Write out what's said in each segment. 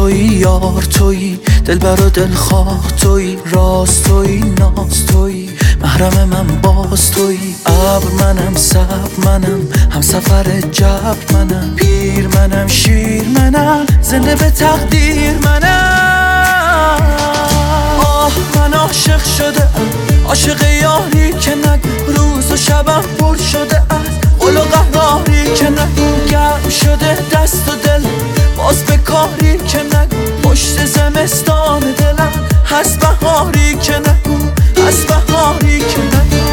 تویی یار تویی، دلبر و دلخواه تویی، راز تویی ناز تویی، محرم من باز تویی. ابر منم صبر منم، هم سفر جبر منم، پیر منم شیر منم، زنده به تقدیر منم. آه من عاشق شده ام، عاشق یاری که نگو، روز و شبم پر شده از قل و قهاری که نگو. گرم شده دست و دل باز به کاری که نگو، پشت زمستان دلم هست بهاری که نگو، هست بهاری که نگو.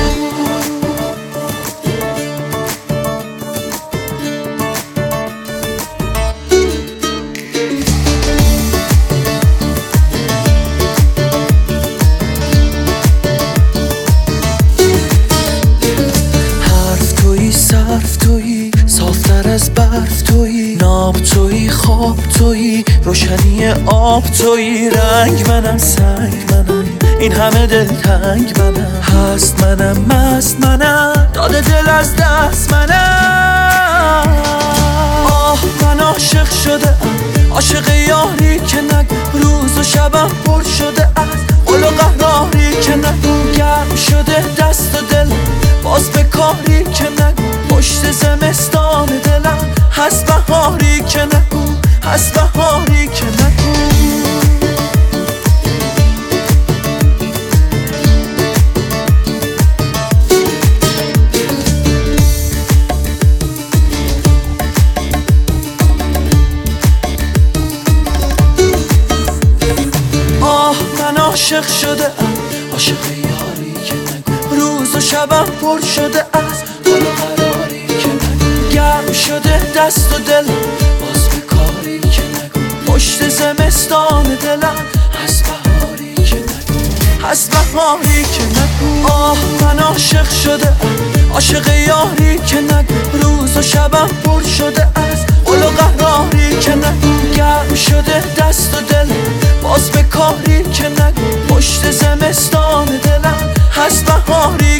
صرف تویی، صافتر از برف تویی، ناب تویی، خواب تویی، روشنی آب تویی. رنگ منم سنگ منم، این همه دلتنگ منم، هست منم مست منم، داده دل از دست منم. آه من عاشق شده ام، عاشق یاری که نگو، روز و شبم پر شده از قل و قهاری که نگو. گرم شده دست و دل باز به کاری که نگو، پشت زمستان دلم هست بهاری که نگو، هست بهاری که نگو. آه من عاشق شده ام، عاشق یاری که نگو، روز و شبم پر شده از قل و قراری که نگو. گرم شده دست و دل باز به کاری که نگو، پشت زمستان دلم هست بهاری که نگو، هست بهاری که نگو. آه من عاشق شده ام، عاشق یاری که نگو، روز و شبم پر شده از قل و قهاری که نگو. گرم شده دست و دل باز به کاری که نگو، پشت زمستان دلم هست بهاری